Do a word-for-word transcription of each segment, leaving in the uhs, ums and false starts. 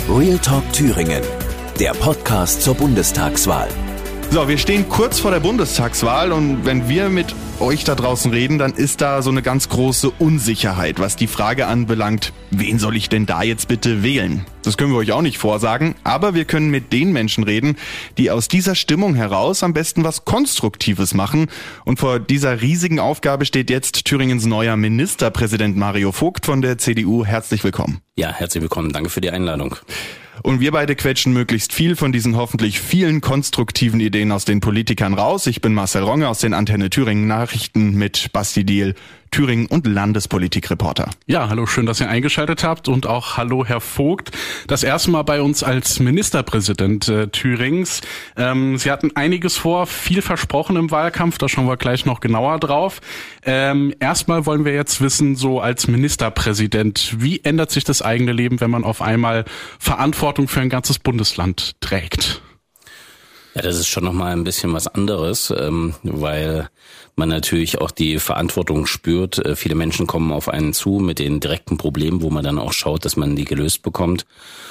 Real Talk Thüringen, der Podcast zur Bundestagswahl. So, wir stehen kurz vor der Bundestagswahl und wenn wir mit euch da draußen reden, dann ist da so eine ganz große Unsicherheit, was die Frage anbelangt, wen soll ich denn da jetzt bitte wählen? Das können wir euch auch nicht vorsagen, aber wir können mit den Menschen reden, die aus dieser Stimmung heraus am besten was Konstruktives machen. Und vor dieser riesigen Aufgabe steht jetzt Thüringens neuer Ministerpräsident Mario Vogt von der C D U. Herzlich willkommen. Ja, herzlich willkommen. Danke für die Einladung. Und wir beide quetschen möglichst viel von diesen hoffentlich vielen konstruktiven Ideen aus den Politikern raus. Ich bin Marcel Ronge aus den Antenne Thüringen Nachrichten mit Basti Diehl, Thüringen und Landespolitikreporter. Ja, hallo, schön, dass ihr eingeschaltet habt und auch hallo, Herr Vogt. Das erste Mal bei uns als Ministerpräsident äh, Thürings. Ähm, Sie hatten einiges vor, viel versprochen im Wahlkampf, da schauen wir gleich noch genauer drauf. Ähm, erstmal wollen wir jetzt wissen, so als Ministerpräsident, wie ändert sich das eigene Leben, wenn man auf einmal Verantwortung für ein ganzes Bundesland trägt? Ja, das ist schon nochmal ein bisschen was anderes, ähm, weil man natürlich auch die Verantwortung spürt. Äh, viele Menschen kommen auf einen zu mit den direkten Problemen, wo man dann auch schaut, dass man die gelöst bekommt.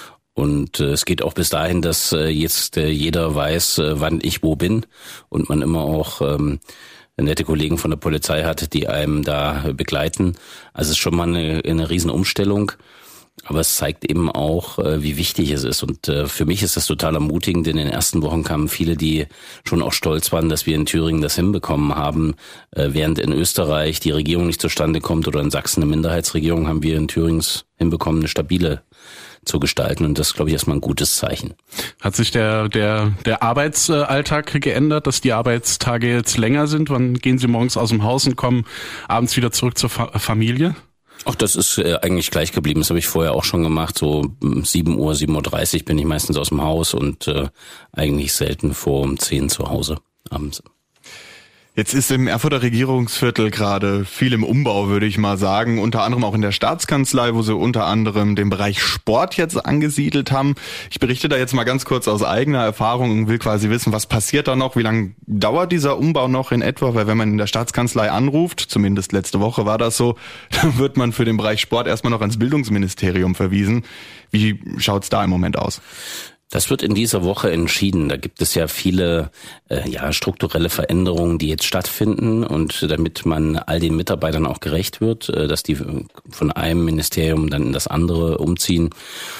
Und äh, es geht auch bis dahin, dass äh, jetzt äh, jeder weiß, äh, wann ich wo bin und man immer auch ähm, nette Kollegen von der Polizei hat, die einem da begleiten. Also es ist schon mal eine, eine Riesenumstellung. Aber es zeigt eben auch, wie wichtig es ist. Und für mich ist das total ermutigend. In den ersten Wochen kamen viele, die schon auch stolz waren, dass wir in Thüringen das hinbekommen haben. Während in Österreich die Regierung nicht zustande kommt oder in Sachsen eine Minderheitsregierung, haben wir in Thüringen hinbekommen, eine stabile zu gestalten. Und das ist, glaube ich, erstmal ein gutes Zeichen. Hat sich der, der, der Arbeitsalltag geändert, dass die Arbeitstage jetzt länger sind? Wann gehen Sie morgens aus dem Haus und kommen abends wieder zurück zur Fa- Familie? Ach, das ist äh, eigentlich gleich geblieben. Das habe ich vorher auch schon gemacht. So sieben Uhr, sieben Uhr dreißig bin ich meistens aus dem Haus und äh, eigentlich selten vor um zehn zu Hause abends. Jetzt ist im Erfurter Regierungsviertel gerade viel im Umbau, würde ich mal sagen. Unter anderem auch in der Staatskanzlei, wo sie unter anderem den Bereich Sport jetzt angesiedelt haben. Ich berichte da jetzt mal ganz kurz aus eigener Erfahrung und will quasi wissen, was passiert da noch? Wie lange dauert dieser Umbau noch in etwa? Weil wenn man in der Staatskanzlei anruft, zumindest letzte Woche war das so, dann wird man für den Bereich Sport erstmal noch ans Bildungsministerium verwiesen. Wie schaut's da im Moment aus? Das wird in dieser Woche entschieden. Da gibt es ja viele äh, ja strukturelle Veränderungen, die jetzt stattfinden. Und damit man all den Mitarbeitern auch gerecht wird, äh, dass die von einem Ministerium dann in das andere umziehen,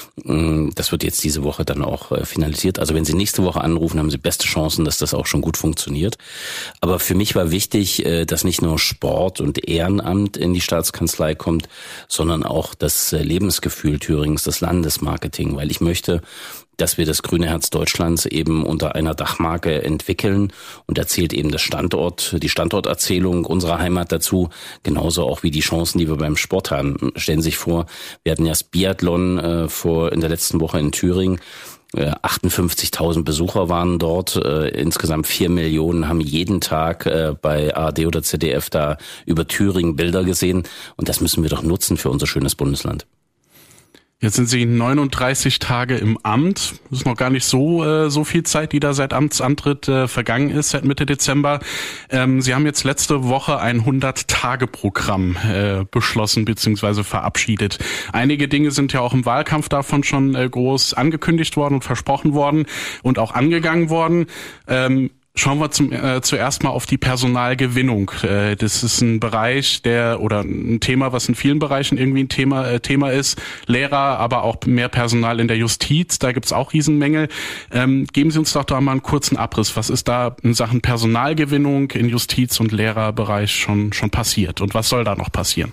äh, das wird jetzt diese Woche dann auch äh, finalisiert. Also wenn Sie nächste Woche anrufen, haben Sie beste Chancen, dass das auch schon gut funktioniert. Aber für mich war wichtig, äh, dass nicht nur Sport und Ehrenamt in die Staatskanzlei kommt, sondern auch das äh, Lebensgefühl Thürings, das Landesmarketing. Weil ich möchte, dass wir das grüne Herz Deutschlands eben unter einer Dachmarke entwickeln. Und da zählt eben das Standort, die Standorterzählung unserer Heimat dazu, genauso auch wie die Chancen, die wir beim Sport haben. Stellen Sie sich vor, wir hatten ja das Biathlon äh, vor in der letzten Woche in Thüringen. Äh, achtundfünfzigtausend Besucher waren dort, äh, insgesamt vier Millionen haben jeden Tag äh, bei A R D oder Z D F da über Thüringen Bilder gesehen. Und das müssen wir doch nutzen für unser schönes Bundesland. Jetzt sind Sie neununddreißig Tage im Amt. Das ist noch gar nicht so äh, so viel Zeit, die da seit Amtsantritt äh, vergangen ist, seit Mitte Dezember. Ähm, Sie haben jetzt letzte Woche ein hundert-Tage-Programm äh, beschlossen bzw. verabschiedet. Einige Dinge sind ja auch im Wahlkampf davon schon äh, groß angekündigt worden und versprochen worden und auch angegangen worden. Ähm, Schauen wir zum, äh, zuerst mal auf die Personalgewinnung. Äh, das ist ein Bereich, der oder ein Thema, was in vielen Bereichen irgendwie ein Thema äh, Thema ist. Lehrer, aber auch mehr Personal in der Justiz. Da gibt's auch Riesenmängel. Ähm, geben Sie uns doch da mal einen kurzen Abriss. Was ist da in Sachen Personalgewinnung in Justiz- und Lehrerbereich schon schon passiert? Und was soll da noch passieren?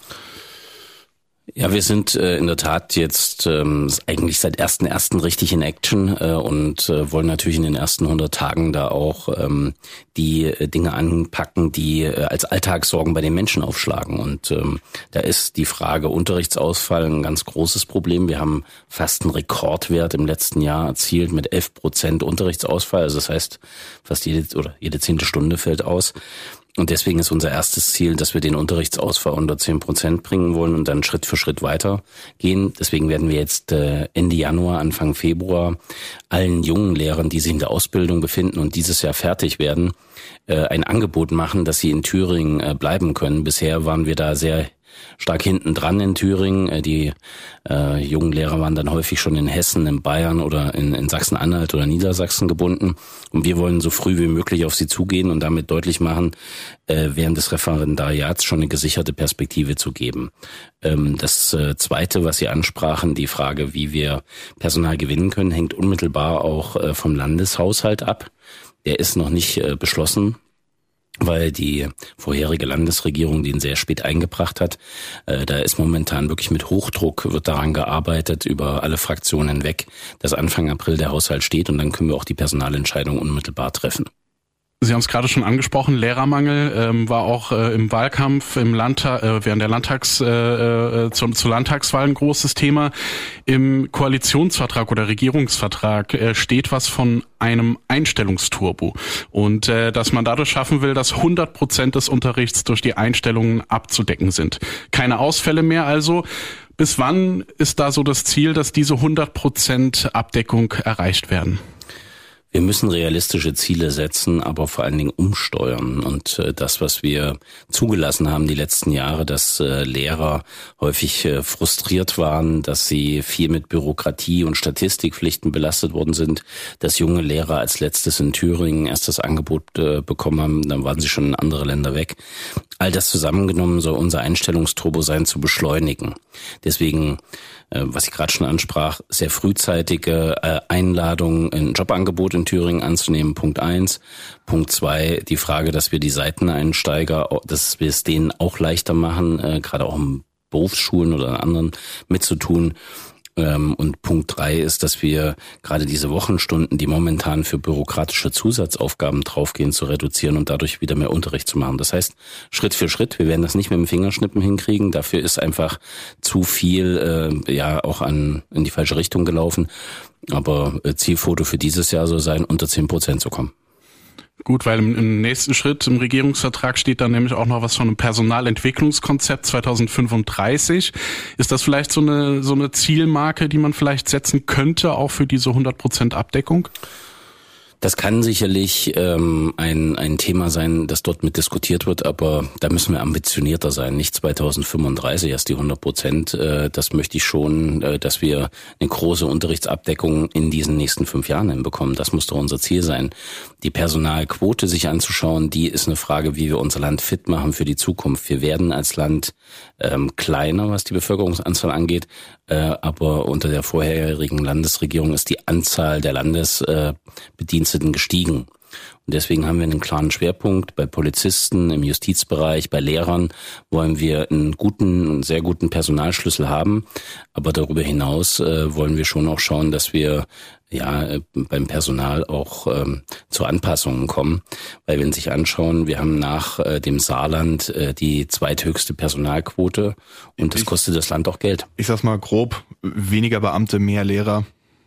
Ja, wir sind äh, in der Tat jetzt ähm, eigentlich seit ersten ersten richtig in Action äh, und äh, wollen natürlich in den ersten hundert Tagen da auch ähm, die äh, Dinge anpacken, die äh, als Alltagssorgen bei den Menschen aufschlagen. Und ähm, da ist die Frage Unterrichtsausfall ein ganz großes Problem. Wir haben fast einen Rekordwert im letzten Jahr erzielt mit elf Prozent Unterrichtsausfall. Also das heißt, fast jede oder jede zehnte Stunde fällt aus. Und deswegen ist unser erstes Ziel, dass wir den Unterrichtsausfall unter zehn Prozent bringen wollen und dann Schritt für Schritt weitergehen. Deswegen werden wir jetzt Ende Januar, Anfang Februar allen jungen Lehrern, die sich in der Ausbildung befinden und dieses Jahr fertig werden, äh, ein Angebot machen, dass sie in Thüringen äh, bleiben können. Bisher waren wir da sehr stark hinten dran in Thüringen. Die äh, jungen Lehrer waren dann häufig schon in Hessen, in Bayern oder in, in Sachsen-Anhalt oder Niedersachsen gebunden. Und wir wollen so früh wie möglich auf sie zugehen und damit deutlich machen, äh, während des Referendariats schon eine gesicherte Perspektive zu geben. Ähm, das äh, Zweite, was Sie ansprachen, die Frage, wie wir Personal gewinnen können, hängt unmittelbar auch äh, vom Landeshaushalt ab. Der ist noch nicht äh, beschlossen, weil die vorherige Landesregierung den sehr spät eingebracht hat. Äh, da ist momentan wirklich mit Hochdruck, wird daran gearbeitet, über alle Fraktionen hinweg, dass Anfang April der Haushalt steht und dann können wir auch die Personalentscheidung unmittelbar treffen. Sie haben es gerade schon angesprochen, Lehrermangel ähm, war auch äh, im Wahlkampf, im Landtag, äh, während der Landtags, äh, äh, zum, zur Landtagswahl ein großes Thema. Im Koalitionsvertrag oder Regierungsvertrag äh, steht was von einem Einstellungsturbo und äh, dass man dadurch schaffen will, dass hundert Prozent des Unterrichts durch die Einstellungen abzudecken sind. Keine Ausfälle mehr also. Bis wann ist da so das Ziel, dass diese hundert Prozent Abdeckung erreicht werden? Wir müssen realistische Ziele setzen, aber vor allen Dingen umsteuern. Und äh, das, was wir zugelassen haben die letzten Jahre, dass äh, Lehrer häufig äh, frustriert waren, dass sie viel mit Bürokratie und Statistikpflichten belastet worden sind, dass junge Lehrer als letztes in Thüringen erst das Angebot äh, bekommen haben, dann waren sie schon in andere Länder weg. All das zusammengenommen soll unser Einstellungsturbo sein, zu beschleunigen. Deswegen, äh, was ich gerade schon ansprach, sehr frühzeitige äh, Einladung, ein Jobangebot in Thüringen anzunehmen, Punkt eins. Punkt zwei, die Frage, dass wir die Seiteneinsteiger, dass wir es denen auch leichter machen, äh, gerade auch in Berufsschulen oder in anderen mitzutun. Ähm, und Punkt drei ist, dass wir gerade diese Wochenstunden, die momentan für bürokratische Zusatzaufgaben draufgehen, zu reduzieren und dadurch wieder mehr Unterricht zu machen. Das heißt, Schritt für Schritt, wir werden das nicht mit dem Fingerschnippen hinkriegen. Dafür ist einfach zu viel äh, ja auch an in die falsche Richtung gelaufen. Aber äh, Zielfoto für dieses Jahr soll sein, unter zehn Prozent zu kommen. Gut, weil im, im nächsten Schritt im Regierungsvertrag steht dann nämlich auch noch was von einem Personalentwicklungskonzept zweitausendfünfunddreißig. Ist das vielleicht so eine so eine Zielmarke, die man vielleicht setzen könnte, auch für diese hundert Prozent Abdeckung? Das kann sicherlich ähm, ein ein Thema sein, das dort mit diskutiert wird, aber da müssen wir ambitionierter sein. Nicht zweitausendfünfunddreißig erst die hundert Prozent. Äh, das möchte ich schon, äh, dass wir eine große Unterrichtsabdeckung in diesen nächsten fünf Jahren hinbekommen. Das muss doch unser Ziel sein. Die Personalquote sich anzuschauen, die ist eine Frage, wie wir unser Land fit machen für die Zukunft. Wir werden als Land ähm, kleiner, was die Bevölkerungsanzahl angeht, äh, aber unter der vorherigen Landesregierung ist die Anzahl der Landesbediensteten äh, gestiegen. Und deswegen haben wir einen klaren Schwerpunkt bei Polizisten, im Justizbereich, bei Lehrern wollen wir einen guten, einen sehr guten Personalschlüssel haben. Aber darüber hinaus äh, wollen wir schon auch schauen, dass wir ja beim Personal auch ähm, zu Anpassungen kommen. Weil wenn Sie sich anschauen, wir haben nach äh, dem Saarland äh, die zweithöchste Personalquote und das ich, kostet das Land auch Geld. Ich sag's mal grob, weniger Beamte, mehr Lehrer.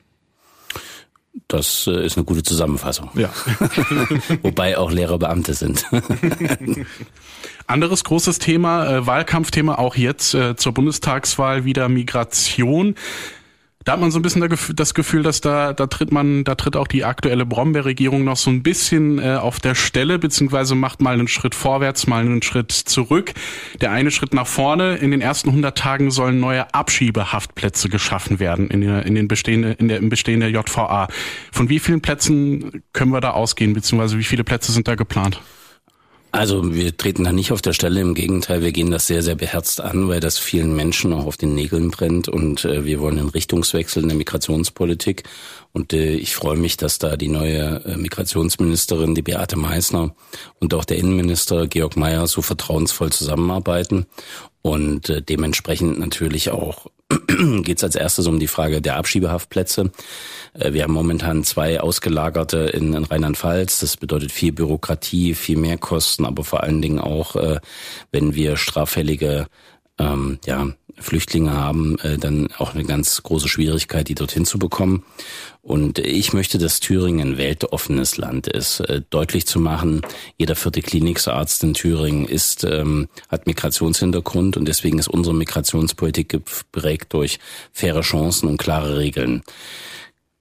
Das äh, ist eine gute Zusammenfassung. Ja. Wobei auch Lehrer Beamte sind. Anderes großes Thema, äh, Wahlkampfthema auch jetzt äh, zur Bundestagswahl wieder Migration. Da hat man so ein bisschen das Gefühl, dass da da tritt man, da tritt auch die aktuelle Brombeer-Regierung noch so ein bisschen äh, auf der Stelle, beziehungsweise macht mal einen Schritt vorwärts, mal einen Schritt zurück. Der eine Schritt nach vorne: In den ersten hundert Tagen sollen neue Abschiebehaftplätze geschaffen werden in der in den bestehende in der im Bestehen der J V A. Von wie vielen Plätzen können wir da ausgehen, beziehungsweise wie viele Plätze sind da geplant? Also wir treten da nicht auf der Stelle, im Gegenteil, wir gehen das sehr, sehr beherzt an, weil das vielen Menschen auch auf den Nägeln brennt und äh, wir wollen einen Richtungswechsel in der Migrationspolitik und äh, ich freue mich, dass da die neue äh, Migrationsministerin, die Beate Meißner, und auch der Innenminister Georg Mayer so vertrauensvoll zusammenarbeiten und äh, dementsprechend natürlich auch geht es als erstes um die Frage der Abschiebehaftplätze. Wir haben momentan zwei ausgelagerte in, in Rheinland-Pfalz. Das bedeutet viel Bürokratie, viel Mehrkosten, aber vor allen Dingen auch, wenn wir straffällige ähm, ja, Flüchtlinge haben, äh, dann auch eine ganz große Schwierigkeit, die dorthin zu bekommen. Und ich möchte, dass Thüringen ein weltoffenes Land ist. Äh, deutlich zu machen, jeder vierte Klinikarzt in Thüringen ist ähm, hat Migrationshintergrund und deswegen ist unsere Migrationspolitik geprägt durch faire Chancen und klare Regeln.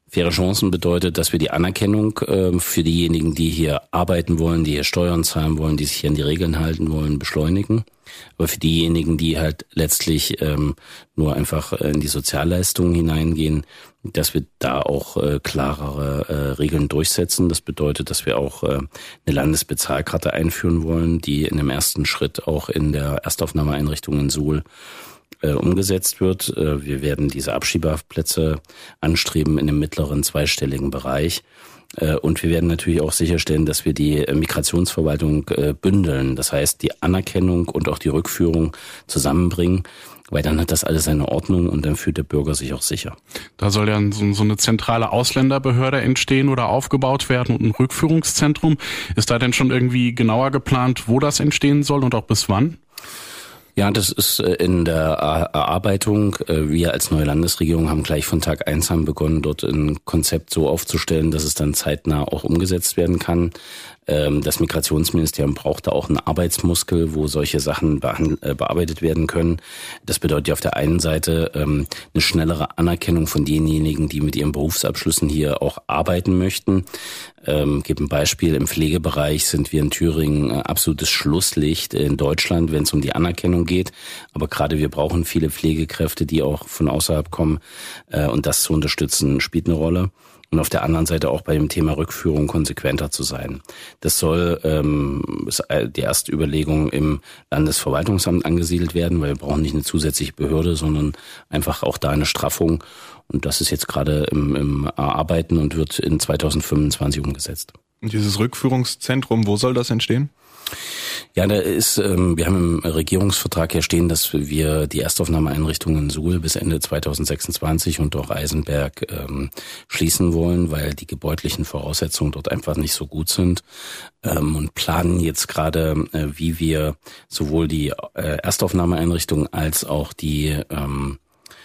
Faire Chancen bedeutet, dass wir die Anerkennung äh, für diejenigen, die hier arbeiten wollen, die hier Steuern zahlen wollen, die sich hier an die Regeln halten wollen, beschleunigen. Aber für diejenigen, die halt letztlich ähm, nur einfach in die Sozialleistungen hineingehen, dass wir da auch äh, klarere äh, Regeln durchsetzen. Das bedeutet, dass wir auch äh, eine Landesbezahlkarte einführen wollen, die in dem ersten Schritt auch in der Erstaufnahmeeinrichtung in Suhl Äh, umgesetzt wird. Äh, wir werden diese Abschiebehaftplätze anstreben in dem mittleren zweistelligen Bereich. Äh, und wir werden natürlich auch sicherstellen, dass wir die äh, Migrationsverwaltung äh, bündeln. Das heißt, die Anerkennung und auch die Rückführung zusammenbringen, weil dann hat das alles eine Ordnung und dann fühlt der Bürger sich auch sicher. Da soll ja so, so eine zentrale Ausländerbehörde entstehen oder aufgebaut werden und ein Rückführungszentrum. Ist da denn schon irgendwie genauer geplant, wo das entstehen soll und auch bis wann? Ja, das ist in der Erarbeitung. Wir als neue Landesregierung haben gleich von Tag eins an begonnen, dort ein Konzept so aufzustellen, dass es dann zeitnah auch umgesetzt werden kann. Das Migrationsministerium braucht da auch einen Arbeitsmuskel, wo solche Sachen bearbeitet werden können. Das bedeutet ja auf der einen Seite eine schnellere Anerkennung von denjenigen, die mit ihren Berufsabschlüssen hier auch arbeiten möchten. Ähm, gebe ein Beispiel, im Pflegebereich sind wir in Thüringen äh, absolutes Schlusslicht in Deutschland, wenn es um die Anerkennung geht. Aber gerade wir brauchen viele Pflegekräfte, die auch von außerhalb kommen äh, und das zu unterstützen, spielt eine Rolle. Und auf der anderen Seite auch bei dem Thema Rückführung konsequenter zu sein. Das soll ähm, die erste Überlegung im Landesverwaltungsamt angesiedelt werden, weil wir brauchen nicht eine zusätzliche Behörde, sondern einfach auch da eine Straffung. Und das ist jetzt gerade im, im Arbeiten und wird in zweitausendfünfundzwanzig umgesetzt. Und dieses Rückführungszentrum, wo soll das entstehen? Ja, da ist, ähm, wir haben im Regierungsvertrag ja stehen, dass wir die Erstaufnahmeeinrichtungen in Suhl bis Ende zweitausendsechsundzwanzig und auch Eisenberg ähm, schließen wollen, weil die gebäudlichen Voraussetzungen dort einfach nicht so gut sind, ähm, und planen jetzt gerade, äh, wie wir sowohl die äh, Erstaufnahmeeinrichtungen als auch die ähm,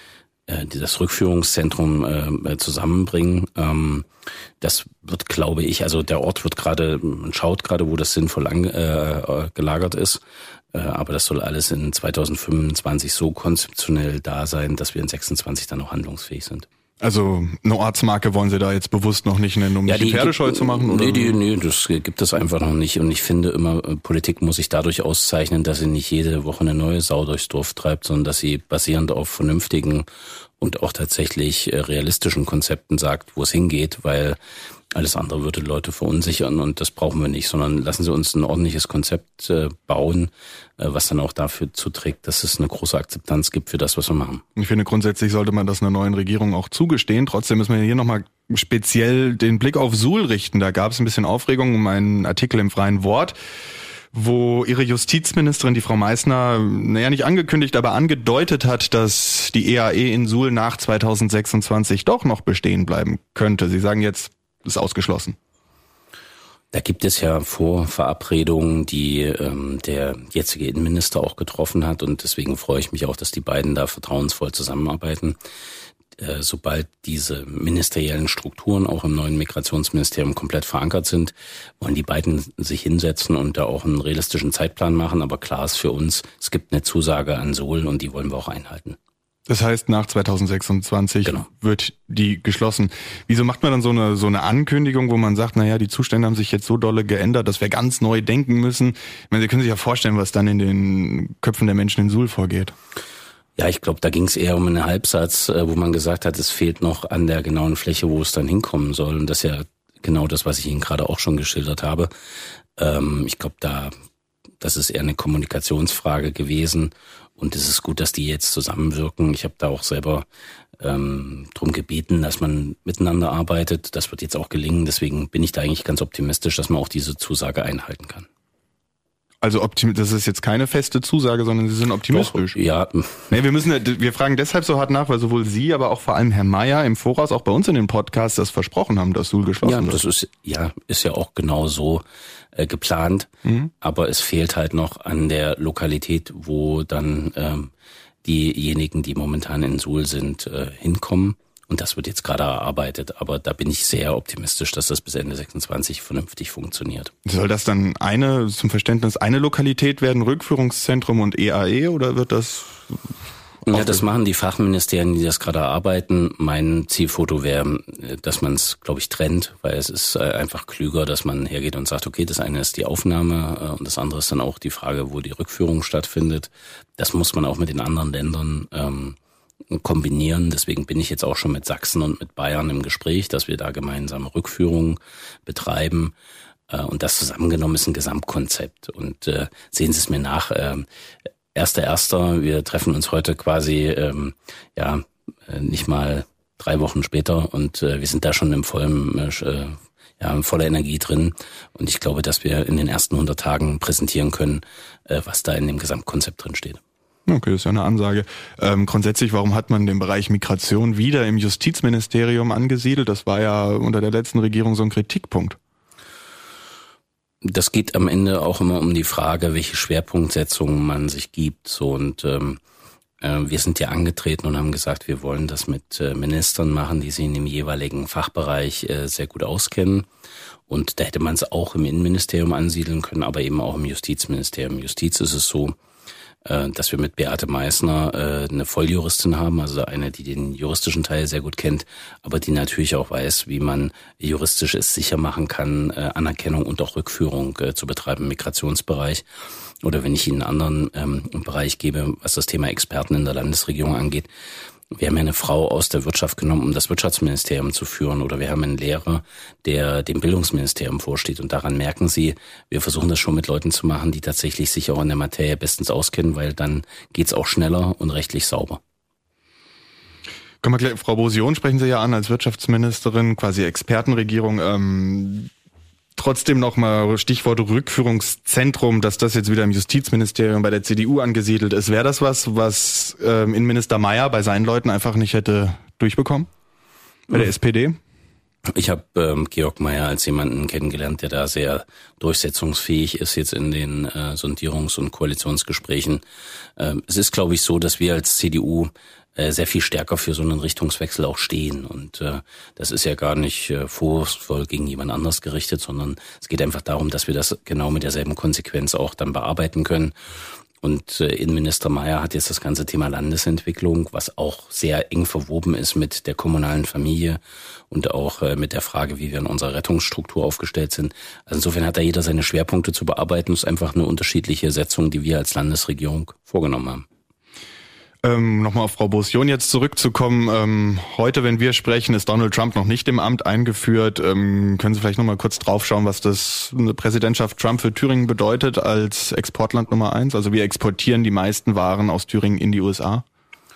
das Rückführungszentrum äh, zusammenbringen. Ähm, das wird, glaube ich, also der Ort wird gerade, man schaut gerade, wo das sinnvoll an, äh, gelagert ist, äh, aber das soll alles in zweitausendfünfundzwanzig so konzeptionell da sein, dass wir in sechsundzwanzig dann auch handlungsfähig sind. Also eine Ortsmarke wollen Sie da jetzt bewusst noch nicht nennen, um ja, nicht die Pferdescheu zu machen? Oder? Nee, die, nee, das gibt es einfach noch nicht. Und ich finde immer, Politik muss sich dadurch auszeichnen, dass sie nicht jede Woche eine neue Sau durchs Dorf treibt, sondern dass sie basierend auf vernünftigen und auch tatsächlich realistischen Konzepten sagt, wo es hingeht, weil alles andere würde Leute verunsichern und das brauchen wir nicht, sondern lassen Sie uns ein ordentliches Konzept äh, bauen, äh, was dann auch dafür zuträgt, dass es eine große Akzeptanz gibt für das, was wir machen. Ich finde, grundsätzlich sollte man das einer neuen Regierung auch zugestehen. Trotzdem müssen wir hier nochmal speziell den Blick auf Suhl richten. Da gab es ein bisschen Aufregung um einen Artikel im Freien Wort, wo ihre Justizministerin, die Frau Meißner, naja nicht angekündigt, aber angedeutet hat, dass die E A E in Suhl nach zweitausendsechsundzwanzig doch noch bestehen bleiben könnte. Sie sagen jetzt, ist ausgeschlossen. Da gibt es ja Vorverabredungen, die ähm, der jetzige Innenminister auch getroffen hat und deswegen freue ich mich auch, dass die beiden da vertrauensvoll zusammenarbeiten. Äh, sobald diese ministeriellen Strukturen auch im neuen Migrationsministerium komplett verankert sind, wollen die beiden sich hinsetzen und da auch einen realistischen Zeitplan machen. Aber klar ist für uns, es gibt eine Zusage an Suhl und die wollen wir auch einhalten. Das heißt, nach zweitausendsechsundzwanzig genau. wird die geschlossen. Wieso macht man dann so eine so eine Ankündigung, wo man sagt, naja, die Zustände haben sich jetzt so dolle geändert, dass wir ganz neu denken müssen? Ich meine, Sie können sich ja vorstellen, was dann in den Köpfen der Menschen in Suhl vorgeht. Ja, ich glaube, da ging es eher um einen Halbsatz, wo man gesagt hat, es fehlt noch an der genauen Fläche, wo es dann hinkommen soll. Und das ist ja genau das, was ich Ihnen gerade auch schon geschildert habe. Ähm, ich glaube, da das ist eher eine Kommunikationsfrage gewesen. Und es ist gut, dass die jetzt zusammenwirken. Ich habe da auch selber ähm, drum gebeten, dass man miteinander arbeitet. Das wird jetzt auch gelingen. Deswegen bin ich da eigentlich ganz optimistisch, dass man auch diese Zusage einhalten kann. Also optimistisch, das ist jetzt keine feste Zusage, sondern Sie sind optimistisch. Doch, ja. Nee, wir müssen, wir fragen deshalb so hart nach, weil sowohl Sie, aber auch vor allem Herr Mayer im Voraus auch bei uns in den Podcasts das versprochen haben, dass Suhl geschlossen ja, wird. Das ist, ja, ist ja auch genau so äh, geplant. Mhm. Aber es fehlt halt noch an der Lokalität, wo dann ähm, diejenigen, die momentan in Suhl sind, äh, hinkommen. Und das wird jetzt gerade erarbeitet. Aber da bin ich sehr optimistisch, dass das bis Ende sechsundzwanzig vernünftig funktioniert. Soll das dann eine, zum Verständnis, eine Lokalität werden, Rückführungszentrum und E A E, oder wird das Ja, das machen die Fachministerien, die das gerade erarbeiten. Mein Zielfoto wäre, dass man es, glaube ich, trennt, weil es ist einfach klüger, dass man hergeht und sagt, okay, das eine ist die Aufnahme und das andere ist dann auch die Frage, wo die Rückführung stattfindet. Das muss man auch mit den anderen Ländern ähm, kombinieren. Deswegen bin ich jetzt auch schon mit Sachsen und mit Bayern im Gespräch, dass wir da gemeinsame Rückführungen betreiben. Und das zusammengenommen ist ein Gesamtkonzept. Und äh, sehen Sie es mir nach, äh, Erster Erster, wir treffen uns heute quasi ähm, ja nicht mal drei Wochen später und äh, wir sind da schon im vollen, äh, ja, in voller Energie drin. Und ich glaube, dass wir in den ersten hundert Tagen präsentieren können, äh, was da in dem Gesamtkonzept drin steht. Okay, das ist ja eine Ansage. Ähm, grundsätzlich, warum hat man den Bereich Migration wieder im Justizministerium angesiedelt? Das war ja unter der letzten Regierung so ein Kritikpunkt. Das geht am Ende auch immer um die Frage, welche Schwerpunktsetzungen man sich gibt. So und ähm, äh, wir sind ja angetreten und haben gesagt, wir wollen das mit äh, Ministern machen, die sich in dem jeweiligen Fachbereich äh, sehr gut auskennen. Und da hätte man es auch im Innenministerium ansiedeln können, aber eben auch im Justizministerium. Justiz ist es so, äh, dass wir mit Beate Meißner äh, eine Volljuristin haben, also eine, die den juristischen Teil sehr gut kennt, aber die natürlich auch weiß, wie man juristisch es sicher machen kann, äh, Anerkennung und auch Rückführung äh, zu betreiben im Migrationsbereich. Oder wenn ich Ihnen einen anderen ähm, Bereich gebe, was das Thema Experten in der Landesregierung angeht. Wir haben ja eine Frau aus der Wirtschaft genommen, um das Wirtschaftsministerium zu führen. Oder wir haben einen Lehrer, der dem Bildungsministerium vorsteht. Und daran merken Sie, wir versuchen das schon mit Leuten zu machen, die tatsächlich sich auch in der Materie bestens auskennen, weil dann geht's auch schneller und rechtlich sauber. Kommen wir gleich, Frau Bosion sprechen Sie ja an als Wirtschaftsministerin, quasi Expertenregierung. Ähm, trotzdem nochmal Stichwort Rückführungszentrum, dass das jetzt wieder im Justizministerium bei der C D U angesiedelt ist. Wäre das was, was ähm, Innenminister Mayer bei seinen Leuten einfach nicht hätte durchbekommen? Bei der S P D? Ich habe ähm, Georg Mayer als jemanden kennengelernt, der da sehr durchsetzungsfähig ist jetzt in den äh, Sondierungs- und Koalitionsgesprächen. Ähm, es ist, glaube ich, so, dass wir als C D U äh, sehr viel stärker für so einen Richtungswechsel auch stehen. Und äh, das ist ja gar nicht äh, vorwurfsvoll gegen jemand anders gerichtet, sondern es geht einfach darum, dass wir das genau mit derselben Konsequenz auch dann bearbeiten können. Und äh, Innenminister Mayer hat jetzt das ganze Thema Landesentwicklung, was auch sehr eng verwoben ist mit der kommunalen Familie und auch äh, mit der Frage, wie wir in unserer Rettungsstruktur aufgestellt sind. Also insofern hat da jeder seine Schwerpunkte zu bearbeiten. Es ist einfach eine unterschiedliche Setzung, die wir als Landesregierung vorgenommen haben. Ähm, Nochmal auf Frau Bosion jetzt zurückzukommen. Ähm, heute, wenn wir sprechen, ist Donald Trump noch nicht im Amt eingeführt. Ähm, können Sie vielleicht nochmal kurz draufschauen, was das eine Präsidentschaft Trump für Thüringen bedeutet als Exportland Nummer eins? Also wir exportieren die meisten Waren aus Thüringen in die U S A.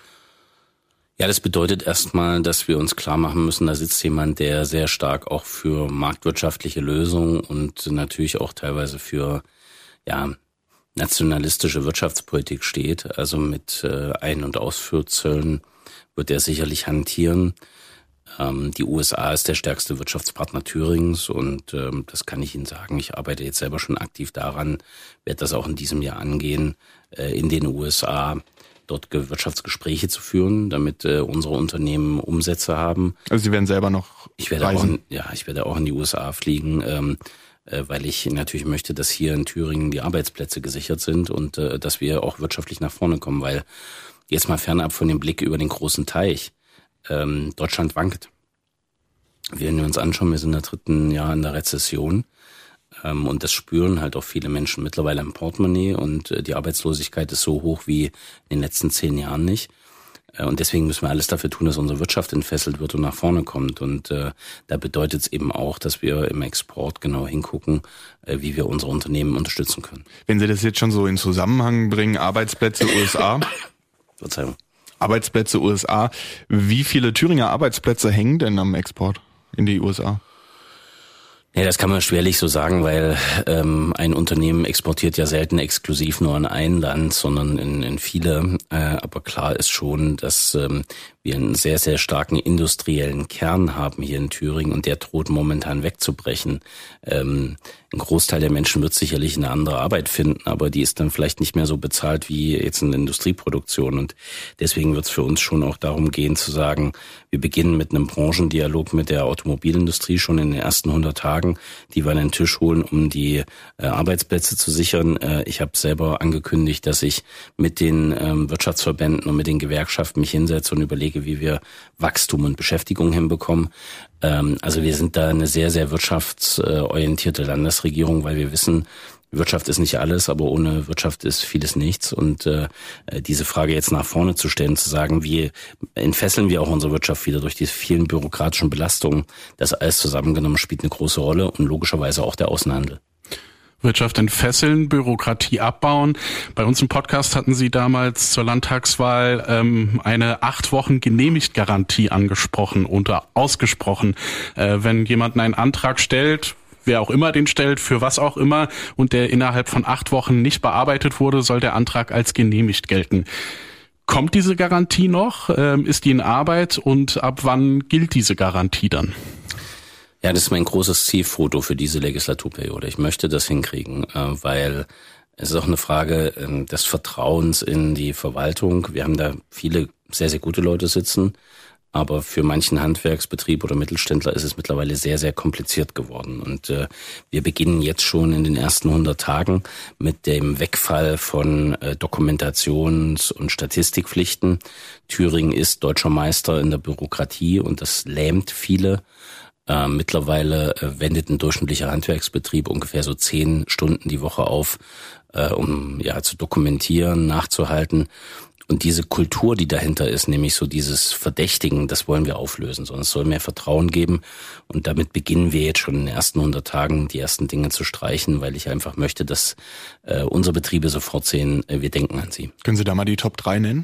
Ja, das bedeutet erstmal, dass wir uns klar machen müssen, da sitzt jemand, der sehr stark auch für marktwirtschaftliche Lösungen und natürlich auch teilweise für, ja, nationalistische Wirtschaftspolitik steht. Also mit äh, Ein- und Ausfuhrzöllen wird er sicherlich hantieren. Ähm, die U S A ist der stärkste Wirtschaftspartner Thüringens und ähm, das kann ich Ihnen sagen. Ich arbeite jetzt selber schon aktiv daran, werde das auch in diesem Jahr angehen, äh, in den U S A dort Wirtschaftsgespräche zu führen, damit äh, unsere Unternehmen Umsätze haben. Also Sie werden selber noch ich werde reisen? Auch in, ja, ich werde auch in die U S A fliegen, ähm, weil ich natürlich möchte, dass hier in Thüringen die Arbeitsplätze gesichert sind und äh, dass wir auch wirtschaftlich nach vorne kommen, weil jetzt mal fernab von dem Blick über den großen Teich, ähm, Deutschland wankt. Wenn wir uns anschauen, wir sind im dritten Jahr in der Rezession ähm, und das spüren halt auch viele Menschen mittlerweile im Portemonnaie und äh, die Arbeitslosigkeit ist so hoch wie in den letzten zehn Jahren nicht. Und deswegen müssen wir alles dafür tun, dass unsere Wirtschaft entfesselt wird und nach vorne kommt. Und äh, da bedeutet es eben auch, dass wir im Export genau hingucken, äh, wie wir unsere Unternehmen unterstützen können. Wenn Sie das jetzt schon so in Zusammenhang bringen, Arbeitsplätze U S A. Verzeihung. Arbeitsplätze U S A. Wie viele Thüringer Arbeitsplätze hängen denn am Export in die U S A? Ja, das kann man schwerlich so sagen, weil ähm, ein Unternehmen exportiert ja selten exklusiv nur in ein Land, sondern in, in viele. Äh, aber klar ist schon, dass ähm, wir einen sehr, sehr starken industriellen Kern haben hier in Thüringen und der droht momentan wegzubrechen. Ähm, ein Großteil der Menschen wird sicherlich eine andere Arbeit finden, aber die ist dann vielleicht nicht mehr so bezahlt wie jetzt in der Industrieproduktion. Und deswegen wird es für uns schon auch darum gehen zu sagen, wir beginnen mit einem Branchendialog mit der Automobilindustrie schon in den ersten hundert Tagen, die wir an den Tisch holen, um die äh, Arbeitsplätze zu sichern. Äh, ich habe selber angekündigt, dass ich mit den ähm, Wirtschaftsverbänden und mit den Gewerkschaften mich hinsetze und überlege, wie wir Wachstum und Beschäftigung hinbekommen. Ähm, also wir sind da eine sehr, sehr wirtschaftsorientierte Landesregierung, weil wir wissen, Wirtschaft ist nicht alles, aber ohne Wirtschaft ist vieles nichts. Und äh, diese Frage jetzt nach vorne zu stellen, zu sagen, wie entfesseln wir auch unsere Wirtschaft wieder durch die vielen bürokratischen Belastungen, das alles zusammengenommen spielt eine große Rolle und logischerweise auch der Außenhandel. Wirtschaft entfesseln, Bürokratie abbauen. Bei uns im Podcast hatten Sie damals zur Landtagswahl ähm, eine acht Wochen Genehmigt-Garantie angesprochen und ausgesprochen. Äh, wenn jemand einen Antrag stellt, wer auch immer den stellt, für was auch immer, und der innerhalb von acht Wochen nicht bearbeitet wurde, soll der Antrag als genehmigt gelten. Kommt diese Garantie noch? Ähm, ist die in Arbeit und ab wann gilt diese Garantie dann? Ja, das ist mein großes Zielfoto für diese Legislaturperiode. Ich möchte das hinkriegen, weil es ist auch eine Frage des Vertrauens in die Verwaltung. Wir haben da viele sehr, sehr gute Leute sitzen, aber für manchen Handwerksbetrieb oder Mittelständler ist es mittlerweile sehr, sehr kompliziert geworden. Und äh, wir beginnen jetzt schon in den ersten hundert Tagen mit dem Wegfall von äh, Dokumentations- und Statistikpflichten. Thüringen ist deutscher Meister in der Bürokratie und das lähmt viele. Äh, mittlerweile äh, wendet ein durchschnittlicher Handwerksbetrieb ungefähr so zehn Stunden die Woche auf, äh, um ja zu dokumentieren, nachzuhalten. Und diese Kultur, die dahinter ist, nämlich so dieses Verdächtigen, das wollen wir auflösen, sondern es soll mehr Vertrauen geben. Und damit beginnen wir jetzt schon in den ersten hundert Tagen die ersten Dinge zu streichen, weil ich einfach möchte, dass äh, unsere Betriebe sofort sehen, äh, wir denken an sie. Können Sie da mal die Top drei nennen?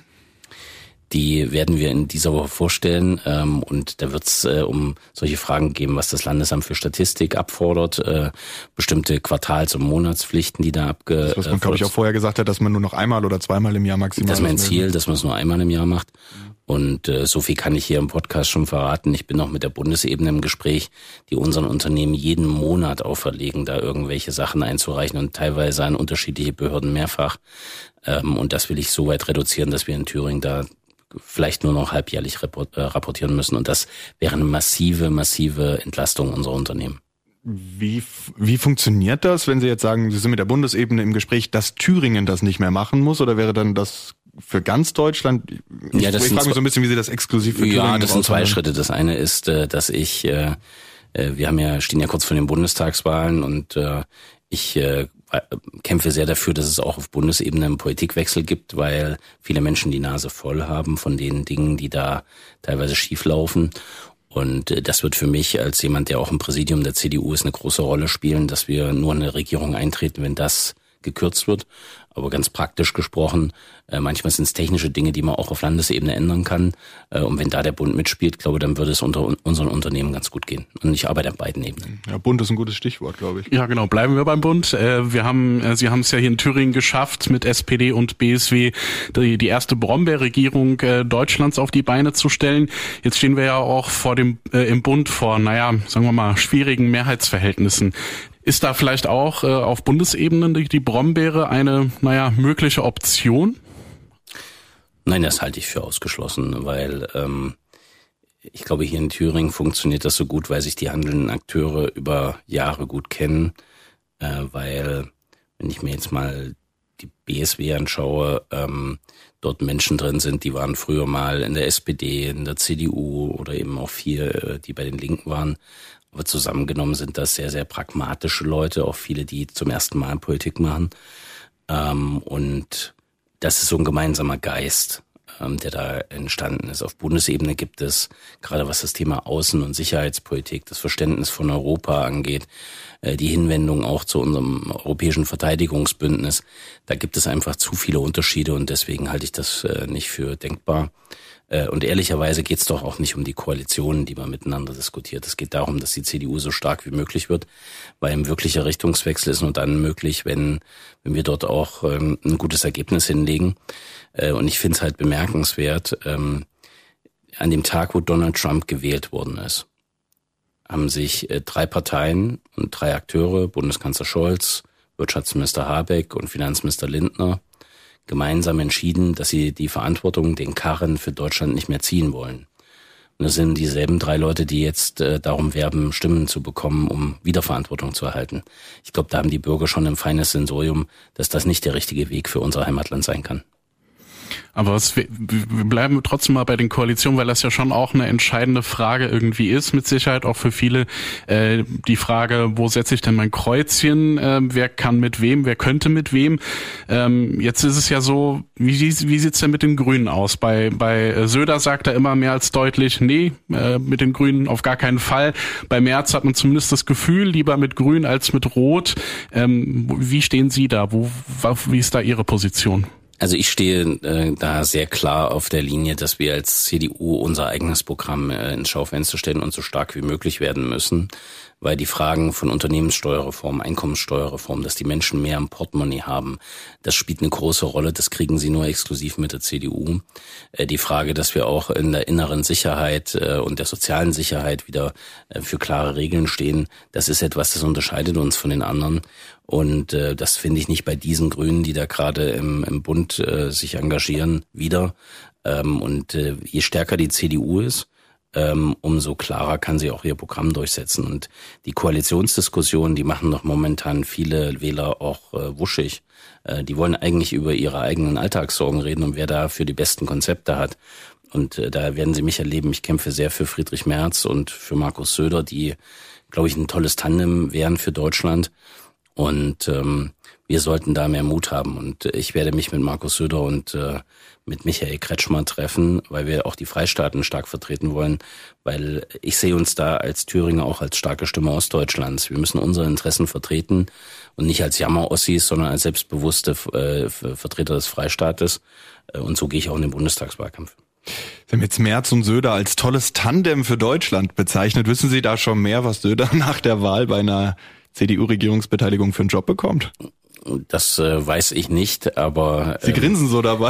Die werden wir in dieser Woche vorstellen ähm, und da wird es äh, um solche Fragen geben, was das Landesamt für Statistik abfordert, äh, bestimmte Quartals- und Monatspflichten, die da abge... Das, was man, glaube ich, auch vorher gesagt hat, dass man nur noch einmal oder zweimal im Jahr maximal... Das ist mein Ziel, dass man es nur einmal im Jahr macht. Und äh, so viel kann ich hier im Podcast schon verraten. Ich bin auch mit der Bundesebene im Gespräch, die unseren Unternehmen jeden Monat auferlegen, da irgendwelche Sachen einzureichen und teilweise an unterschiedliche Behörden mehrfach. Ähm, und das will ich so weit reduzieren, dass wir in Thüringen da vielleicht nur noch halbjährlich rapportieren müssen. Und das wäre eine massive, massive Entlastung unserer Unternehmen. Wie, wie funktioniert das, wenn Sie jetzt sagen, Sie sind mit der Bundesebene im Gespräch, dass Thüringen das nicht mehr machen muss? Oder wäre dann das für ganz Deutschland? Ich, ja, das ich frage mich so ein bisschen, wie Sie das exklusiv für Thüringen Ja, das sind zwei haben. Schritte. Das eine ist, dass ich, wir haben ja, stehen ja kurz vor den Bundestagswahlen und ich kämpfe sehr dafür, dass es auch auf Bundesebene einen Politikwechsel gibt, weil viele Menschen die Nase voll haben von den Dingen, die da teilweise schief laufen. Und das wird für mich als jemand, der auch im Präsidium der C D U ist, eine große Rolle spielen, dass wir nur in eine Regierung eintreten, wenn das gekürzt wird. Aber ganz praktisch gesprochen, äh, manchmal sind es technische Dinge, die man auch auf Landesebene ändern kann. Äh, und wenn da der Bund mitspielt, glaube ich, dann würde es unter unseren Unternehmen ganz gut gehen. Und ich arbeite an beiden Ebenen. Ja, Bund ist ein gutes Stichwort, glaube ich. Ja, genau. Bleiben wir beim Bund. Äh, wir haben, äh, Sie haben es ja hier in Thüringen geschafft, mit S P D und B S W die, die erste Brombeerregierung äh, Deutschlands auf die Beine zu stellen. Jetzt stehen wir ja auch vor dem äh, im Bund vor, naja, sagen wir mal, schwierigen Mehrheitsverhältnissen. Ist da vielleicht auch äh, auf Bundesebene die, die Brombeere eine, naja, mögliche Option? Nein, das halte ich für ausgeschlossen, weil ähm, ich glaube, hier in Thüringen funktioniert das so gut, weil sich die handelnden Akteure über Jahre gut kennen. Äh, weil, wenn ich mir jetzt mal die B S W anschaue, ähm, dort Menschen drin sind, die waren früher mal in der S P D, in der C D U oder eben auch vier, die bei den Linken waren. Aber zusammengenommen sind das sehr, sehr pragmatische Leute, auch viele, die zum ersten Mal Politik machen. Ähm, und das ist so ein gemeinsamer Geist, ähm, der da entstanden ist. Auf Bundesebene gibt es, gerade was das Thema Außen- und Sicherheitspolitik, das Verständnis von Europa angeht, äh, die Hinwendung auch zu unserem europäischen Verteidigungsbündnis, da gibt es einfach zu viele Unterschiede und deswegen halte ich das äh, nicht für denkbar. Und ehrlicherweise geht es doch auch nicht um die Koalitionen, die man miteinander diskutiert. Es geht darum, dass die C D U so stark wie möglich wird, weil ein wirklicher Richtungswechsel ist nur dann möglich, wenn wenn wir dort auch ähm, ein gutes Ergebnis hinlegen. Äh, und ich finde es halt bemerkenswert, ähm, an dem Tag, wo Donald Trump gewählt worden ist, haben sich äh, drei Parteien und drei Akteure, Bundeskanzler Scholz, Wirtschaftsminister Habeck und Finanzminister Lindner, gemeinsam entschieden, dass sie die Verantwortung, den Karren für Deutschland nicht mehr ziehen wollen. Und das sind dieselben drei Leute, die jetzt äh, darum werben, Stimmen zu bekommen, um Wiederverantwortung zu erhalten. Ich glaube, da haben die Bürger schon ein feines Sensorium, dass das nicht der richtige Weg für unser Heimatland sein kann. Aber was, wir, wir bleiben trotzdem mal bei den Koalitionen, weil das ja schon auch eine entscheidende Frage irgendwie ist, mit Sicherheit auch für viele. Äh, die Frage, wo setze ich denn mein Kreuzchen? Äh, wer kann mit wem? Wer könnte mit wem? Ähm, jetzt ist es ja so, wie, wie sieht's denn mit den Grünen aus? Bei, bei Söder sagt er immer mehr als deutlich, nee, äh, mit den Grünen auf gar keinen Fall. Bei Merz hat man zumindest das Gefühl, lieber mit Grün als mit Rot. Ähm, wie stehen Sie da? Wo, wie ist da Ihre Position? Also ich stehe äh, da sehr klar auf der Linie, dass wir als C D U unser eigenes Programm äh, ins Schaufenster stellen und so stark wie möglich werden müssen, weil die Fragen von Unternehmenssteuerreform, Einkommenssteuerreform, dass die Menschen mehr im Portemonnaie haben, das spielt eine große Rolle, das kriegen sie nur exklusiv mit der C D U. Äh, die Frage, dass wir auch in der inneren Sicherheit äh, und der sozialen Sicherheit wieder äh, für klare Regeln stehen, das ist etwas, das unterscheidet uns von den anderen. Und äh, das finde ich nicht bei diesen Grünen, die da gerade im, im Bund äh, sich engagieren, wieder. Ähm, und äh, je stärker die C D U ist, ähm, umso klarer kann sie auch ihr Programm durchsetzen. Und die Koalitionsdiskussionen, die machen doch momentan viele Wähler auch äh, wuschig. Äh, die wollen eigentlich über ihre eigenen Alltagssorgen reden und wer da für die besten Konzepte hat. Und äh, da werden Sie mich erleben, ich kämpfe sehr für Friedrich Merz und für Markus Söder, die, glaube ich, ein tolles Tandem wären für Deutschland. Und ähm, wir sollten da mehr Mut haben. Und ich werde mich mit Markus Söder und äh, mit Michael Kretschmer treffen, weil wir auch die Freistaaten stark vertreten wollen. Weil ich sehe uns da als Thüringer auch als starke Stimme Ostdeutschlands. Wir müssen unsere Interessen vertreten und nicht als Jammer-Ossis, sondern als selbstbewusste äh, Vertreter des Freistaates. Und so gehe ich auch in den Bundestagswahlkampf. Sie haben jetzt Merz und Söder als tolles Tandem für Deutschland bezeichnet. Wissen Sie da schon mehr, was Söder nach der Wahl bei einer C D U-Regierungsbeteiligung für einen Job bekommt? Das äh, weiß ich nicht, aber... Sie ähm, grinsen so dabei.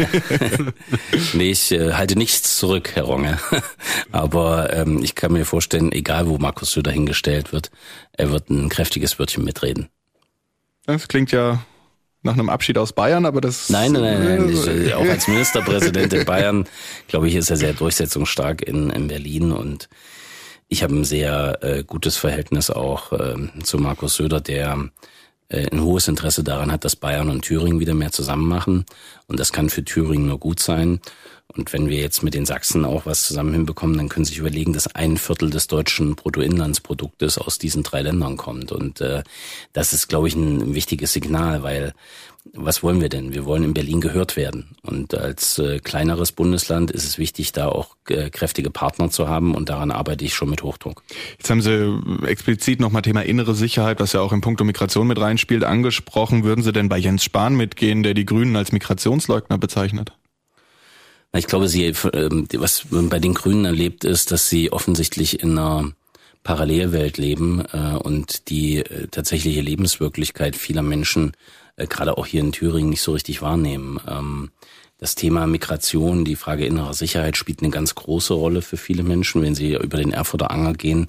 Nee, ich äh, halte nichts zurück, Herr Ronge. Aber ähm, ich kann mir vorstellen, egal wo Markus Söder hingestellt wird, er wird ein kräftiges Wörtchen mitreden. Das klingt ja nach einem Abschied aus Bayern, aber das... Nein, nein, nein, nein. Ich, äh, auch als Ministerpräsident in Bayern, glaube ich, ist er sehr durchsetzungsstark in, in Berlin und ich habe ein sehr äh, gutes Verhältnis auch äh, zu Markus Söder, der äh, ein hohes Interesse daran hat, dass Bayern und Thüringen wieder mehr zusammen machen. Und das kann für Thüringen nur gut sein. Und wenn wir jetzt mit den Sachsen auch was zusammen hinbekommen, dann können Sie sich überlegen, dass ein Viertel des deutschen Bruttoinlandsproduktes aus diesen drei Ländern kommt. Und äh, das ist, glaube ich, ein wichtiges Signal, weil was wollen wir denn? Wir wollen in Berlin gehört werden. Und als äh, kleineres Bundesland ist es wichtig, da auch äh, kräftige Partner zu haben. Und daran arbeite ich schon mit Hochdruck. Jetzt haben Sie explizit nochmal Thema innere Sicherheit, was ja auch im Punkt Migration mit reinspielt, angesprochen. Würden Sie denn bei Jens Spahn mitgehen, der die Grünen als Migrationsleugner bezeichnet? Ich glaube, sie, was man bei den Grünen erlebt, ist, dass sie offensichtlich in einer Parallelwelt leben und die tatsächliche Lebenswirklichkeit vieler Menschen, gerade auch hier in Thüringen, nicht so richtig wahrnehmen. Das Thema Migration, die Frage innerer Sicherheit spielt eine ganz große Rolle für viele Menschen. Wenn sie über den Erfurter Anger gehen,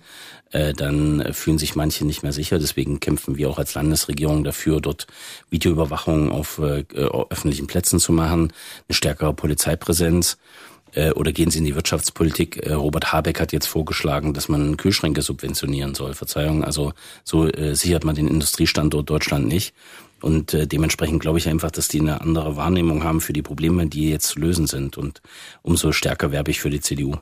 dann fühlen sich manche nicht mehr sicher. Deswegen kämpfen wir auch als Landesregierung dafür, dort Videoüberwachung auf öffentlichen Plätzen zu machen, eine stärkere Polizeipräsenz. Oder gehen Sie in die Wirtschaftspolitik? Robert Habeck hat jetzt vorgeschlagen, dass man Kühlschränke subventionieren soll. Verzeihung, also so sichert man den Industriestandort Deutschland nicht. Und äh, dementsprechend glaube ich einfach, dass die eine andere Wahrnehmung haben für die Probleme, die jetzt zu lösen sind. Und umso stärker werbe ich für die C D U.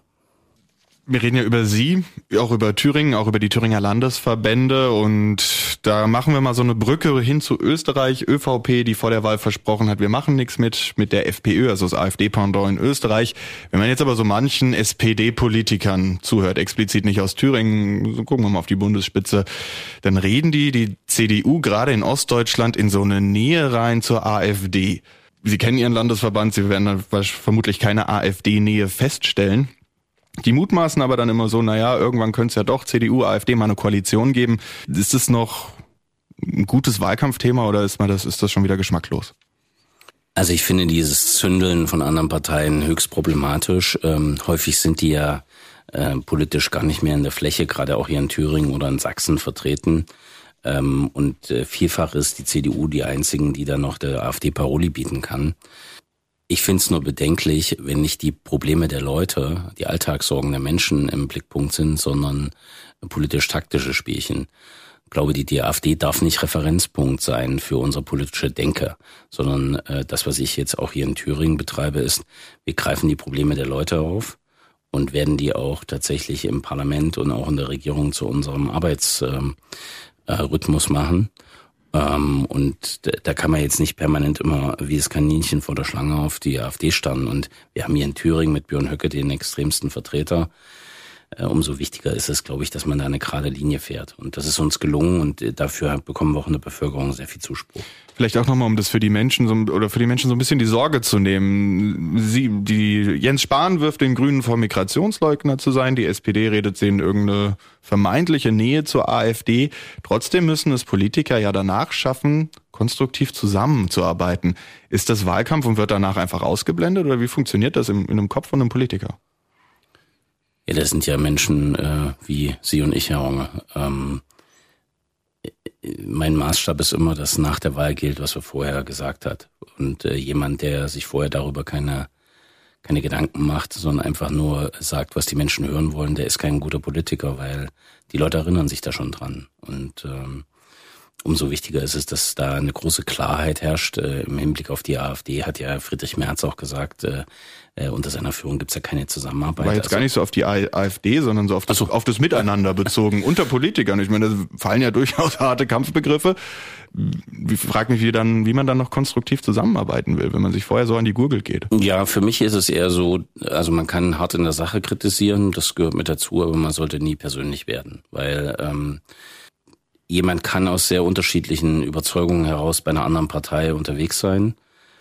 Wir reden ja über Sie, auch über Thüringen, auch über die Thüringer Landesverbände und da machen wir mal so eine Brücke hin zu Österreich. ÖVP, die vor der Wahl versprochen hat, wir machen nichts mit mit der FPÖ, also das AfD-Pendant in Österreich. Wenn man jetzt aber so manchen S P D-Politikern zuhört, explizit nicht aus Thüringen, so gucken wir mal auf die Bundesspitze, dann reden die, die C D U gerade in Ostdeutschland in so eine Nähe rein zur AfD. Sie kennen Ihren Landesverband, Sie werden da vermutlich keine AfD-Nähe feststellen. Die mutmaßen aber dann immer so, naja, irgendwann könnte es ja doch C D U, AfD mal eine Koalition geben. Ist das noch ein gutes Wahlkampfthema oder ist, mal das, ist das schon wieder geschmacklos? Also ich finde dieses Zündeln von anderen Parteien höchst problematisch. Ähm, häufig sind die ja äh, politisch gar nicht mehr in der Fläche, gerade auch hier in Thüringen oder in Sachsen vertreten. Ähm, und äh, vielfach ist die C D U die einzigen, die dann noch der AfD Paroli bieten kann. Ich finde es nur bedenklich, wenn nicht die Probleme der Leute, die Alltagssorgen der Menschen im Blickpunkt sind, sondern politisch-taktische Spielchen. Ich glaube, die, die AfD darf nicht Referenzpunkt sein für unsere politische Denke, sondern äh, das, was ich jetzt auch hier in Thüringen betreibe, ist, wir greifen die Probleme der Leute auf und werden die auch tatsächlich im Parlament und auch in der Regierung zu unserem Arbeitsrhythmus äh, machen. Ähm, und da, da kann man jetzt nicht permanent immer wie das Kaninchen vor der Schlange auf die AfD starren. Und wir haben hier in Thüringen mit Björn Höcke den extremsten Vertreter. Äh, umso wichtiger ist es, glaube ich, dass man da eine gerade Linie fährt. Und das ist uns gelungen und äh, dafür bekommen wir auch in der Bevölkerung sehr viel Zuspruch. Vielleicht auch nochmal, um das für die Menschen so, oder für die Menschen so ein bisschen die Sorge zu nehmen. Sie, die Jens Spahn wirft den Grünen vor, Migrationsleugner zu sein. Die S P D redet sie in irgendeine vermeintliche Nähe zur AfD. Trotzdem müssen es Politiker ja danach schaffen, konstruktiv zusammenzuarbeiten. Ist das Wahlkampf und wird danach einfach ausgeblendet oder wie funktioniert das in, in einem Kopf von einem Politiker? Ja, das sind ja Menschen äh, wie Sie und ich, Herr Runge. Ähm, mein Maßstab ist immer, dass nach der Wahl gilt, was er vorher gesagt hat. Und äh, jemand, der sich vorher darüber keine keine Gedanken macht, sondern einfach nur sagt, was die Menschen hören wollen, der ist kein guter Politiker, weil die Leute erinnern sich da schon dran. Und ähm, umso wichtiger ist es, dass da eine große Klarheit herrscht. Äh, im Hinblick auf die AfD hat ja Friedrich Merz auch gesagt, äh, äh, unter seiner Führung gibt's ja keine Zusammenarbeit. War jetzt also gar nicht so auf die AfD, sondern so auf das, so. auf das Miteinander bezogen, unter Politikern. Ich meine, da fallen ja durchaus harte Kampfbegriffe. Ich frage mich, wie, dann, wie man dann noch konstruktiv zusammenarbeiten will, wenn man sich vorher so an die Gurgel geht. Ja, für mich ist es eher so, also man kann hart in der Sache kritisieren, das gehört mit dazu, aber man sollte nie persönlich werden, weil ähm, jemand kann aus sehr unterschiedlichen Überzeugungen heraus bei einer anderen Partei unterwegs sein.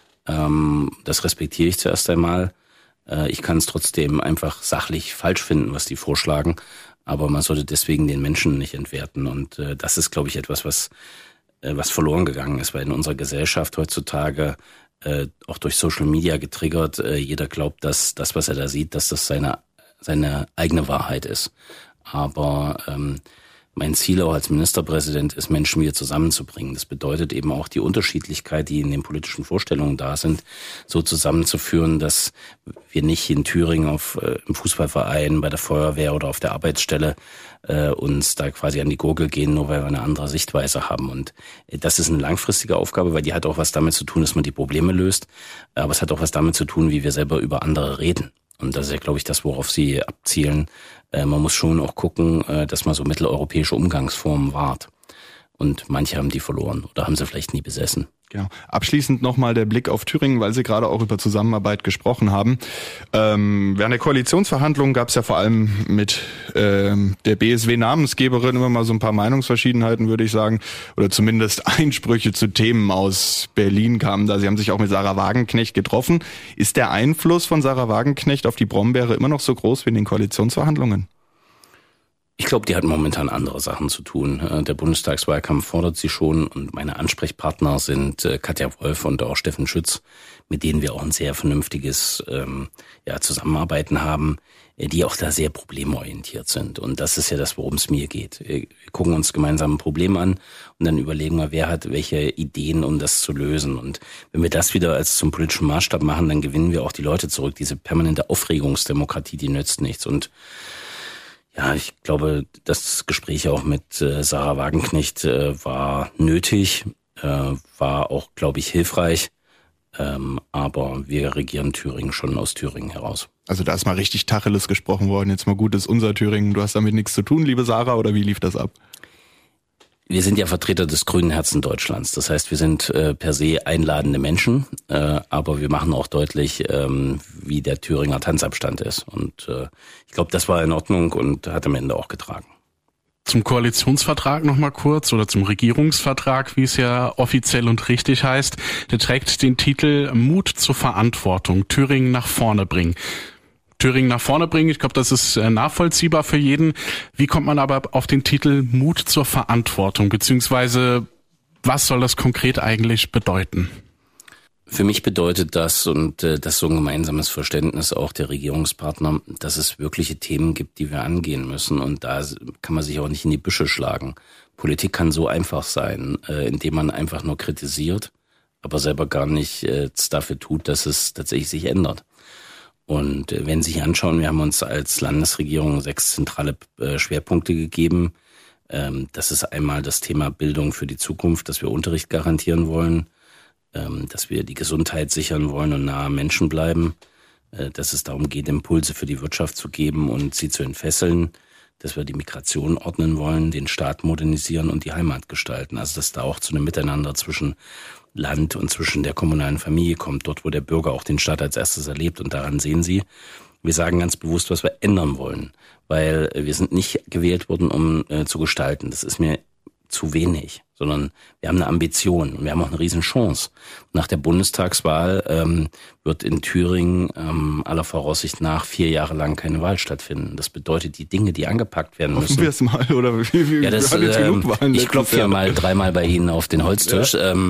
Ähm, das respektiere ich zuerst einmal. Äh, ich kann es trotzdem einfach sachlich falsch finden, was die vorschlagen, aber man sollte deswegen den Menschen nicht entwerten und äh, das ist, glaube ich, etwas, was was verloren gegangen ist, weil in unserer Gesellschaft heutzutage äh, auch durch Social Media getriggert, äh, jeder glaubt, dass das, was er da sieht, dass das seine seine eigene Wahrheit ist. Aber ähm, mein Ziel auch als Ministerpräsident ist, Menschen wieder zusammenzubringen. Das bedeutet eben auch die Unterschiedlichkeit, die in den politischen Vorstellungen da sind, so zusammenzuführen, dass wir nicht in Thüringen auf äh, im Fußballverein, bei der Feuerwehr oder auf der Arbeitsstelle äh, uns da quasi an die Gurgel gehen, nur weil wir eine andere Sichtweise haben. Und äh, das ist eine langfristige Aufgabe, weil die hat auch was damit zu tun, dass man die Probleme löst. Aber es hat auch was damit zu tun, wie wir selber über andere reden. Und das ist ja, glaube ich, das, worauf Sie abzielen. Äh, man muss schon auch gucken, äh, dass man so mitteleuropäische Umgangsformen wahrt. Und manche haben die verloren oder haben sie vielleicht nie besessen. Genau. Abschließend nochmal der Blick auf Thüringen, weil Sie gerade auch über Zusammenarbeit gesprochen haben. Ähm, während der Koalitionsverhandlungen gab es ja vor allem mit ähm, der B S W-Namensgeberin immer mal so ein paar Meinungsverschiedenheiten, würde ich sagen. Oder zumindest Einsprüche zu Themen aus Berlin kamen da. Sie haben sich auch mit Sarah Wagenknecht getroffen. Ist der Einfluss von Sarah Wagenknecht auf die Brombeere immer noch so groß wie in den Koalitionsverhandlungen? Ich glaube, die hat momentan andere Sachen zu tun. Der Bundestagswahlkampf fordert sie schon und meine Ansprechpartner sind Katja Wolf und auch Steffen Schütz, mit denen wir auch ein sehr vernünftiges ähm, ja, Zusammenarbeiten haben, die auch da sehr problemorientiert sind. Und das ist ja das, worum es mir geht. Wir gucken uns gemeinsam ein Problem an und dann überlegen wir, wer hat welche Ideen, um das zu lösen. Und wenn wir das wieder als zum politischen Maßstab machen, dann gewinnen wir auch die Leute zurück. Diese permanente Aufregungsdemokratie, die nützt nichts. Und ja, ich glaube, das Gespräch auch mit äh, Sarah Wagenknecht äh, war nötig, äh, war auch, glaube ich, hilfreich. Ähm, aber wir regieren Thüringen schon aus Thüringen heraus. Also da ist mal richtig Tacheles gesprochen worden. Jetzt mal gut, ist unser Thüringen. Du hast damit nichts zu tun, liebe Sarah, oder wie lief das ab? Wir sind ja Vertreter des grünen Herzen Deutschlands. Das heißt, wir sind äh, per se einladende Menschen, äh, aber wir machen auch deutlich, ähm, wie der Thüringer Tanzabstand ist. Und äh, ich glaube, das war in Ordnung und hat am Ende auch getragen. Zum Koalitionsvertrag nochmal kurz oder zum Regierungsvertrag, wie es ja offiziell und richtig heißt. Der trägt den Titel Mut zur Verantwortung, Thüringen nach vorne bringen. Thüringen nach vorne bringen. Ich glaube, das ist nachvollziehbar für jeden. Wie kommt man aber auf den Titel Mut zur Verantwortung, beziehungsweise was soll das konkret eigentlich bedeuten? Für mich bedeutet das, und äh, das ist so ein gemeinsames Verständnis auch der Regierungspartner, dass es wirkliche Themen gibt, die wir angehen müssen. Und da kann man sich auch nicht in die Büsche schlagen. Politik kann so einfach sein, äh, indem man einfach nur kritisiert, aber selber gar nicht äh, dafür tut, dass es tatsächlich sich ändert. Und äh, wenn Sie sich anschauen, wir haben uns als Landesregierung sechs zentrale äh, Schwerpunkte gegeben. Ähm, das ist einmal das Thema Bildung für die Zukunft, dass wir Unterricht garantieren wollen, dass wir die Gesundheit sichern wollen und nahe Menschen bleiben, dass es darum geht, Impulse für die Wirtschaft zu geben und sie zu entfesseln, dass wir die Migration ordnen wollen, den Staat modernisieren und die Heimat gestalten. Also dass da auch zu einem Miteinander zwischen Land und zwischen der kommunalen Familie kommt, dort wo der Bürger auch den Staat als erstes erlebt. Und daran sehen Sie, wir sagen ganz bewusst, was wir ändern wollen, weil wir sind nicht gewählt worden, um äh, zu gestalten. Das ist mir zu wenig, sondern wir haben eine Ambition und wir haben auch eine riesen Chance. Nach der Bundestagswahl ähm, wird in Thüringen ähm, aller Voraussicht nach vier Jahre lang keine Wahl stattfinden. Das bedeutet, die Dinge, die angepackt werden müssen. Hoffen wir es mal, oder wie, wie ja, das, wir haben jetzt ähm, genug Wahlen. Ich klopfe ja mal dreimal bei Ihnen auf den Holztisch. Ja. Ähm,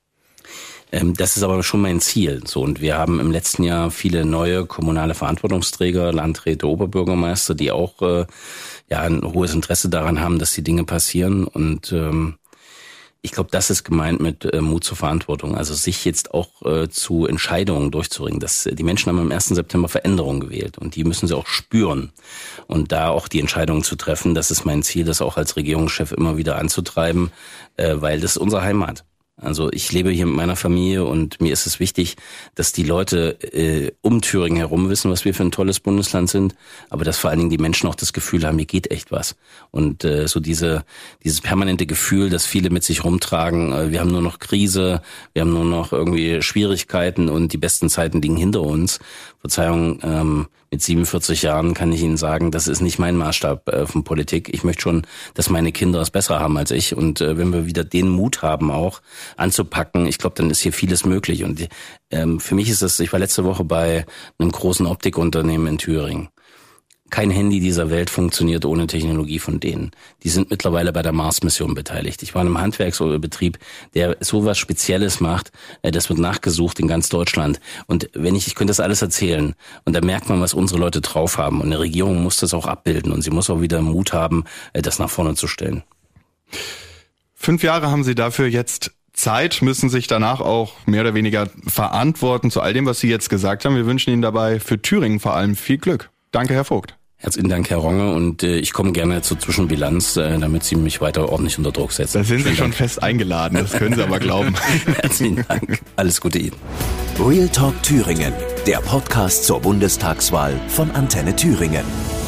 ähm, das ist aber schon mein Ziel. So, und wir haben im letzten Jahr viele neue kommunale Verantwortungsträger, Landräte, Oberbürgermeister, die auch äh, ja ein hohes Interesse daran haben, dass die Dinge passieren. Und ähm, ich glaube, das ist gemeint mit äh, Mut zur Verantwortung. Also sich jetzt auch äh, zu Entscheidungen durchzuringen. Das, die Menschen haben am ersten September Veränderungen gewählt und die müssen sie auch spüren. Und da auch die Entscheidungen zu treffen, das ist mein Ziel, das auch als Regierungschef immer wieder anzutreiben, äh, weil das ist unsere Heimat. Also ich lebe hier mit meiner Familie und mir ist es wichtig, dass die Leute äh, um Thüringen herum wissen, was wir für ein tolles Bundesland sind, aber dass vor allen Dingen die Menschen auch das Gefühl haben, hier geht echt was. Und äh, so diese dieses permanente Gefühl, das viele mit sich rumtragen, äh, wir haben nur noch Krise, wir haben nur noch irgendwie Schwierigkeiten und die besten Zeiten liegen hinter uns. Verzeihung, ähm, mit siebenundvierzig Jahren kann ich Ihnen sagen, das ist nicht mein Maßstab äh, von Politik. Ich möchte schon, dass meine Kinder es besser haben als ich. Und äh, wenn wir wieder den Mut haben, auch anzupacken, ich glaube, dann ist hier vieles möglich. Und ähm, für mich ist das, ich war letzte Woche bei einem großen Optikunternehmen in Thüringen. Kein Handy dieser Welt funktioniert ohne Technologie von denen. Die sind mittlerweile bei der Mars-Mission beteiligt. Ich war in einem Handwerksbetrieb, der sowas Spezielles macht. Das wird nachgesucht in ganz Deutschland. Und wenn ich, ich könnte das alles erzählen. Und da merkt man, was unsere Leute drauf haben. Und eine Regierung muss das auch abbilden. Und sie muss auch wieder Mut haben, das nach vorne zu stellen. Fünf Jahre haben Sie dafür jetzt Zeit, müssen sich danach auch mehr oder weniger verantworten zu all dem, was Sie jetzt gesagt haben. Wir wünschen Ihnen dabei für Thüringen vor allem viel Glück. Danke, Herr Vogt. Herzlichen Dank, Herr Ronge, und äh, ich komme gerne zur Zwischenbilanz, äh, damit Sie mich weiter ordentlich unter Druck setzen. Da sind Sie schon fest eingeladen, das können Sie aber glauben. Herzlichen Dank. Alles Gute Ihnen. Real Talk Thüringen, der Podcast zur Bundestagswahl von Antenne Thüringen.